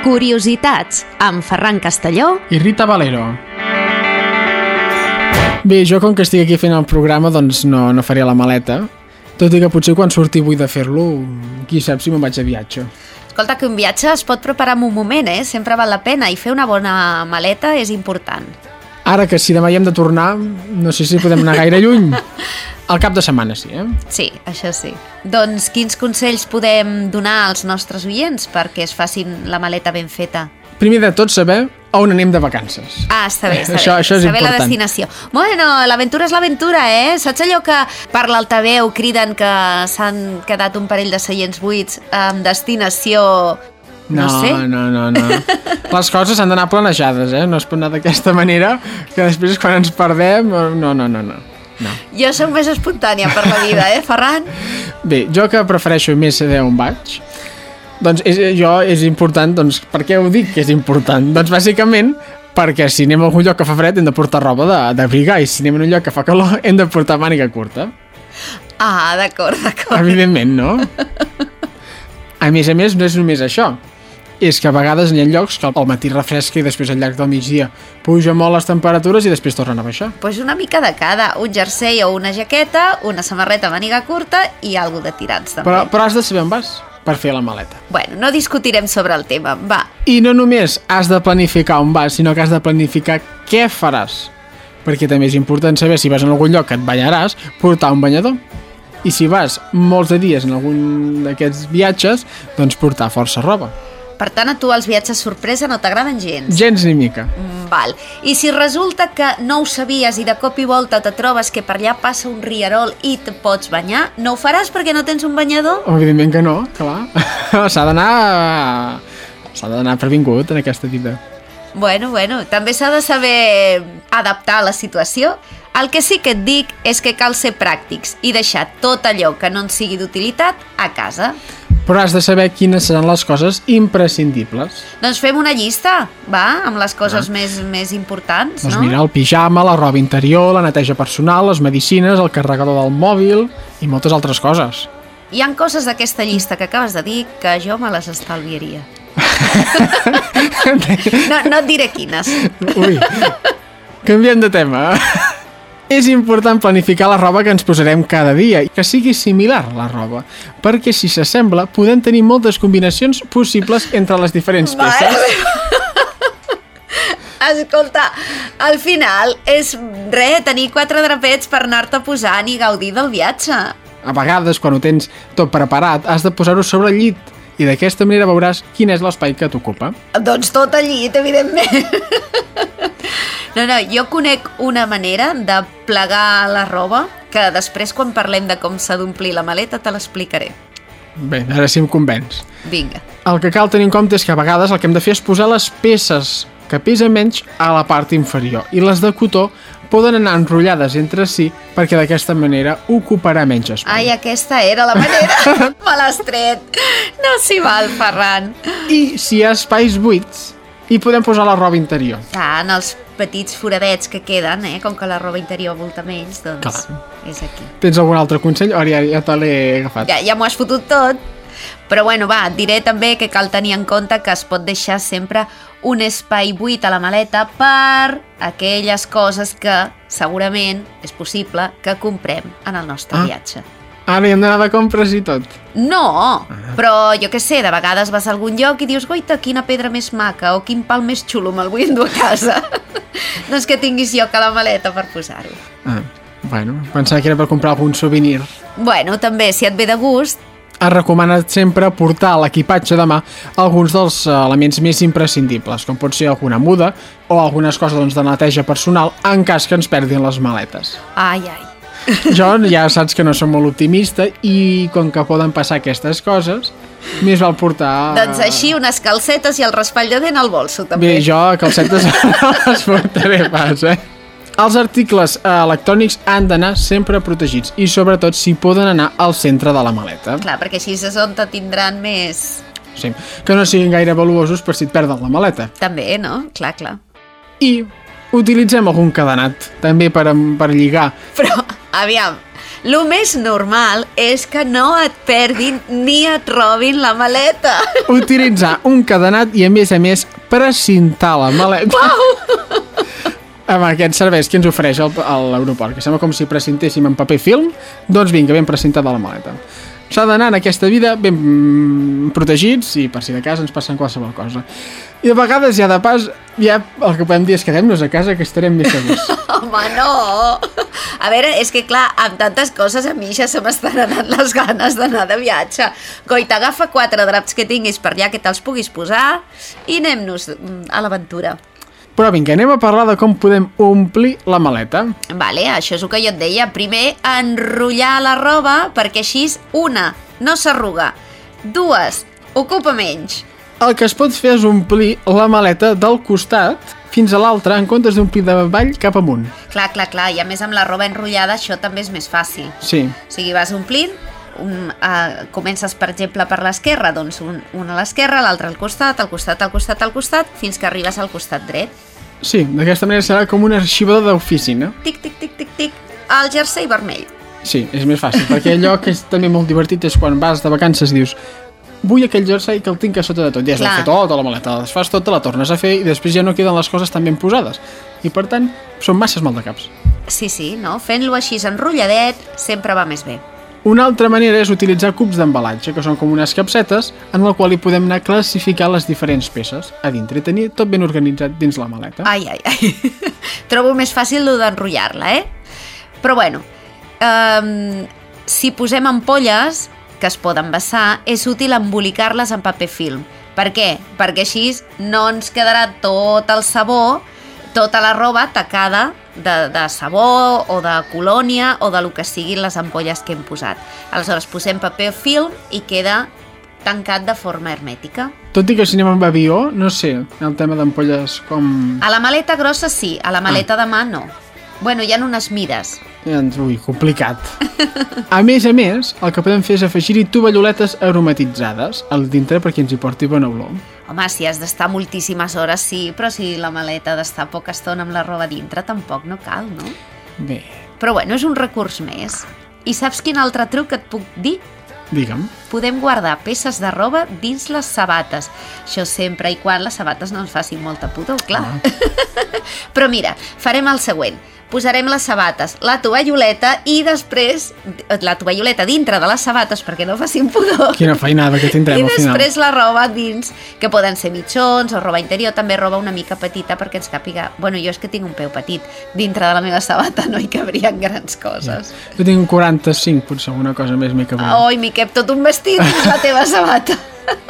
Curiositats, amb Ferran Castelló i Rita Valero. Bé, jo com que estic aquí fent el programa, doncs no faré la maleta, tot i que potser quan surti vull de fer-lo, qui sap si me'n vaig a viatge. Escolta, que un viatge es pot preparar en un moment, sempre val la pena, i fer una bona maleta és important. Ara que si demà hi hem de tornar, no sé si podem anar gaire lluny. Al cap de setmana, sí, Sí, això sí. Doncs quins consells podem donar als nostres oients perquè es facin la maleta ben feta? Primer de tot, saber on anem de vacances. Ah, està bé, Això és saber important. la destinació. Bueno, l'aventura és l'aventura, Saps allò que per l'altaveu criden que s'han quedat un parell de seients buits amb destinació... No sé. No. Les coses han d'anar planejades, No es pot anar d'aquesta manera, que després quan ens perdem... No. Jo soc més espontània per la vida, Ferran? Bé, jo que prefereixo més saber on vaig, doncs és important, doncs per què ho dic que és important? Doncs bàsicament perquè si anem a algun lloc que fa fred hem de portar roba d'abrigar i si anem a un lloc que fa calor hem de portar màniga curta. Ah, d'acord. Evidentment, no? A més, no és només això. És que a vegades hi ha llocs que al matí refresca i després al llarg del migdia puja molt les temperatures i després tornen a baixar. Pues una mica de cada, un jersei o una jaqueta, una samarreta màniga curta i alguna de tirants també. Però has de saber on vas per fer la maleta. Bueno, no discutirem sobre el tema, va. I no només has de planificar on vas, sinó que has de planificar què faràs. Perquè també és important saber si vas a algun lloc que et banyaràs, portar un banyador. I si vas molts de dies en algun d'aquests viatges, doncs portar força roba. Per tant, a tu els viatges sorpresa no t'agraden gens? Gens ni mica. Val. I si resulta que no ho sabies i de cop i volta te trobes que per allà passa un rierol i te pots banyar, no ho faràs perquè no tens un banyador? Evidentment que no, clar. S'ha d'anar previngut en aquesta vida. Bueno, també s'ha de saber adaptar a la situació. El que sí que et dic és que cal ser pràctics i deixar tot allò que no ens sigui d'utilitat a casa. Però has de saber quines seran les coses imprescindibles. Doncs fem una llista, va, amb les coses més importants, doncs no? Mira, el pijama, la roba interior, la neteja personal, les medicines, el carregador del mòbil i moltes altres coses. Hi ha coses d'aquesta llista que acabes de dir que jo me les estalviaria. No et diré quines. Ui, canviem de tema. És important planificar la roba que ens posarem cada dia i que sigui similar la roba, perquè si s'assembla podem tenir moltes combinacions possibles entre les diferents peces. Escolta, al final és tenir 4 drapets per anar-te posant i gaudir del viatge. A vegades, quan ho tens tot preparat, has de posar-ho sobre el llit i d'aquesta manera veuràs quin és l'espai que t'ocupa. Doncs tot al llit, evidentment. No, jo conec una manera de plegar la roba que després quan parlem de com s'ha d'omplir la maleta te l'explicaré. Bé, ara sí em convenç. Vinga. El que cal tenir en compte és que a vegades el que hem de fer és posar les peces que pesen menys a la part inferior i les de cotó poden anar enrotllades entre si perquè d'aquesta manera ocuparà menys espai. Ai, aquesta era la manera. Me l'has tret. No s'hi val, Ferran. I si hi ha espais buits, hi podem posar la roba interior. En els petits foradets que queden, com que la roba interior volta menys, doncs és aquí. Tens algun altre consell? Ara ja te l'he agafat. Ja m'ho has fotut tot. Però bueno, va, et diré també que cal tenir en compte que es pot deixar sempre un espai buit a la maleta per aquelles coses que segurament és possible que comprem en el nostre viatge. Ara hi hem d'anar de compres i tot. No, però jo què sé, de vegades vas a algun lloc i dius goita, quina pedra més maca o quin pal més xulo me'l vull endur a casa. Doncs que tinguis lloc a la maleta per posar-ho. Bueno, pensava que era per comprar algun souvenir. Bueno, també, si et ve de gust. Es recomana sempre portar a l'equipatge de mà alguns dels elements més imprescindibles, com pot ser alguna muda o algunes coses de neteja personal en cas que ens perdin les maletes. Ai. Jo ja saps que no soc molt optimista i com que poden passar aquestes coses, més val portar... Doncs així unes calcetes i el raspall de dent al bolso, també. Bé, jo calcetes no les portaré pas, Els articles electrònics han d'anar sempre protegits i sobretot si poden anar al centre de la maleta. Clar, perquè així és on te tindran més... Sí, que no siguin gaire valuosos per si et perden la maleta. També, no? Clar. I utilitzem algun cadenat, també per lligar. Però, aviam, Lo més normal és que no et perdin ni et robin la maleta. Utilitzar un cadenat i, a més, precintar la maleta. Amb aquests serveis que ens ofereix l'aeroport, que sembla com si precintéssim en paper film, doncs vinga, ben precintada la maleta. S'ha d'anar en aquesta vida ben protegits i per si de cas ens passen qualsevol cosa. I de vegades ja de pas, ja el que podem dir és quedem-nos a casa que estarem més segurs. Home, no! A veure, és que clar, amb tantes coses a mi ja se m'estan anant les ganes d'anar de viatge. Coi, t'agafa 4 draps que tinguis per allà que te'ls puguis posar i anem-nos a l'aventura. Però vinga, anem a parlar de com podem omplir la maleta. Vale, això és el que jo et deia. Primer, enrotllar la roba perquè així, 1, no s'arruga. 2, ocupa menys. El que es pot fer és omplir la maleta del costat fins a l'altre en comptes d'omplir de avall cap amunt. Clar, i a més amb la roba enrotllada això també és més fàcil. Sí. O sigui, vas omplint, comences per exemple per l'esquerra, doncs un a l'esquerra, l'altre al costat, fins que arribes al costat dret. Sí, d'aquesta manera serà com un arxivador d'oficina. Tic, tic, tic, tic, tic, el jersei vermell. Sí, és més fàcil, perquè allò que és també molt divertit és quan vas de vacances i dius vull aquell jersei que el tinc a sota de tot. Ja has de fer tota la maleta, les fas tota, la tornes a fer i després ja no queden les coses tan ben posades. I per tant, són masses maldecaps. Sí, no? Fent-lo així enrotlladet sempre va més bé. Una altra manera és utilitzar cubs d'embalatge, que són com unes capsetes en la qual hi podem anar a classificar les diferents peces a dintre i tenir tot ben organitzat dins la maleta. Ai. Trobo més fàcil lo d'enrotllar-la, Però bueno, si posem ampolles que es poden vessar, és útil embolicar-les en paper film. Per què? Perquè així no ens quedarà tot el sabó, tota la roba tacada de sabó o de colònia o de lo que siguin les ampolles que hem posat. Aleshores posem paper film i queda tancat de forma hermètica. Tot i que si anem amb avió, no sé, el tema d'ampolles com... A la maleta grossa sí, a la maleta de mà no. Bueno, hi ha unes mides. Ui, complicat. A més, el que podem fer és afegir-hi tovalloletes aromatitzades al dintre perquè ens hi porti bona olor. Home, si has d'estar moltíssimes hores, sí, però si la maleta ha d'estar poca estona amb la roba dintre, tampoc no cal, no? Bé. Però bueno, és un recurs més. I saps quin altre truc et puc dir? Digue'm. Podem guardar peces de roba dins les sabates. Això sempre i quan les sabates no ens facin molta pudor, clar. Però mira, farem el següent. Posarem les sabates, la tovalloleta i després la tovalloleta dintre de les sabates perquè no facin pudor. Quina feinada que tindrem al final. I després la roba dins, que poden ser mitjons o roba interior, també roba una mica petita perquè ens càpiga. Bueno, jo és que tinc un peu petit. Dintre de la meva sabata no hi cabrien grans coses. Ja. Jo tinc un 45, potser alguna cosa més m'hi cabria. Oi, m'hi cap tot un vestit dins la teva sabata.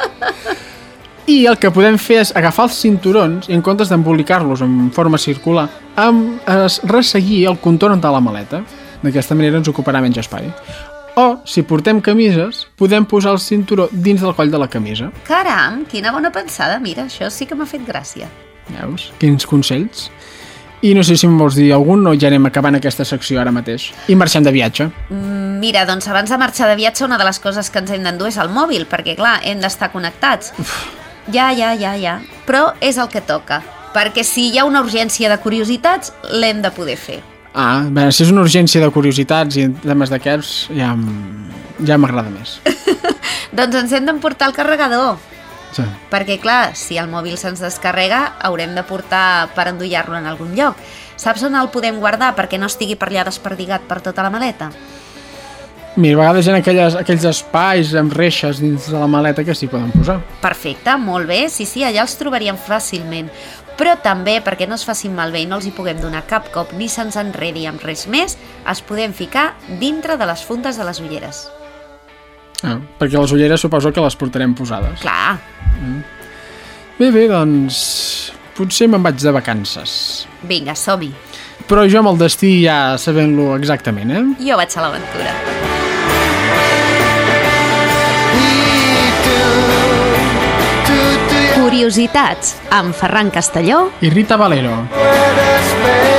I el que podem fer és agafar els cinturons i en comptes d'embolicar-los en forma circular, resseguir el contorn de la maleta. D'aquesta manera ens ocuparà menys espai. O, si portem camises, podem posar el cinturó dins del coll de la camisa. Caram, quina bona pensada. Mira, això sí que m'ha fet gràcia. Veus? Quins consells. I no sé si em vols dir algun o ja anem acabant aquesta secció ara mateix. I marxem de viatge. Mira, doncs abans de marxar de viatge una de les coses que ens hem d'endur és el mòbil, perquè clar, hem d'estar connectats. Ja. Però és el que toca, perquè si hi ha una urgència de curiositats, l'hem de poder fer. Bé, si és una urgència de curiositats i temes d'aquests, ja m'agrada més. Doncs ens hem d'emportar el carregador. Sí. Perquè, clar, si el mòbil se'ns descarrega, haurem de portar per endollar-lo en algun lloc. Saps on el podem guardar perquè no estigui per allà desperdigat per tota la maleta? Mira, a vegades hi ha aquells espais amb reixes dins de la maleta que s'hi poden posar. Perfecte, molt bé, sí, allà els trobaríem fàcilment. Però també, perquè no es facin malbé i no els hi puguem donar cap cop ni se'ns enredi amb res més, els podem ficar dintre de les fundes de les ulleres. Perquè les ulleres suposo que les portarem posades. Clar. Bé, doncs potser me'n vaig de vacances. Vinga, som-hi. Però jo amb el destí ja sabent-lo exactament, Jo vaig a l'aventura. Curiositats amb Ferran Castelló i Rita Valero.